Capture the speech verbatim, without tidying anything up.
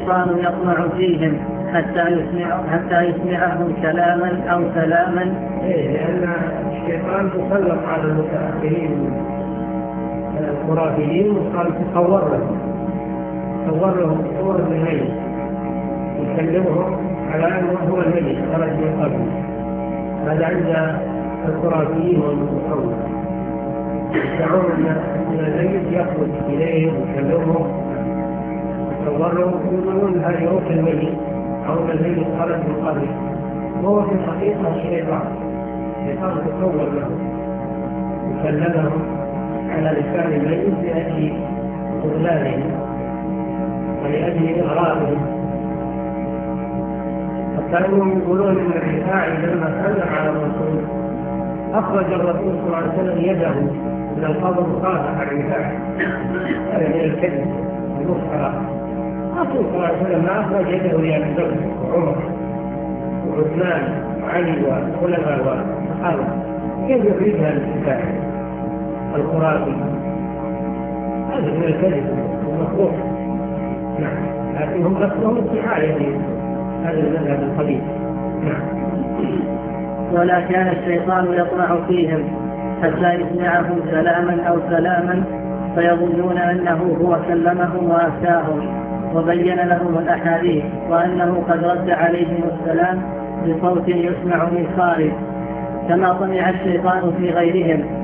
الشيطان يطمع فيهم حتى يسمع حتى يسمعهم كلاما أو كلاما. إيه، لأن الشيطان تسلط على المتأخرين الخرافيين وقال تصور لهم تصور لهم صور الميت يكلمهم على أنه هو الميت خرج من قبل. هذا عند الخرافيين والمتصور، يدعون أن الميت يخرج إليهم ويكلمهم يتصور لهم يقولون هذه روح الميت أو الميت خرج من قبل، وهو في الحقيقة الشيطان الشيطان تصور لهم وكلمهم على لسان الميت لأجل خذلانهم ولأجل إغراءهم. كانوا يقولون ان الرفاعي لما سلم على الرسول اخرج الرسول صلى الله عليه وسلم يده من القبر وقاطع الرفاعي. هذا من الكذب المفترى. الرسول صلى الله عليه وسلم ما اخرج يده لابي بكر وعمر وعثمان وعلي والخلفاء والصحابه، كيف يخرجها الرفاعي الخرافي؟ هذا من الكذب المخلوق. نعم، لكن هم قصدهم الدعايه هذا المذهب القديم. نعم. ولا كان الشيطان يطمع فيهم حتى يسمعهم كلاما أو كلاما فيظنون أنه هو كلمهم وأفتاهم وبين لهم الأحاديث وأنه قد رد عليهم السلام بصوت يسمع من خارج، كما طمع الشيطان في غيرهم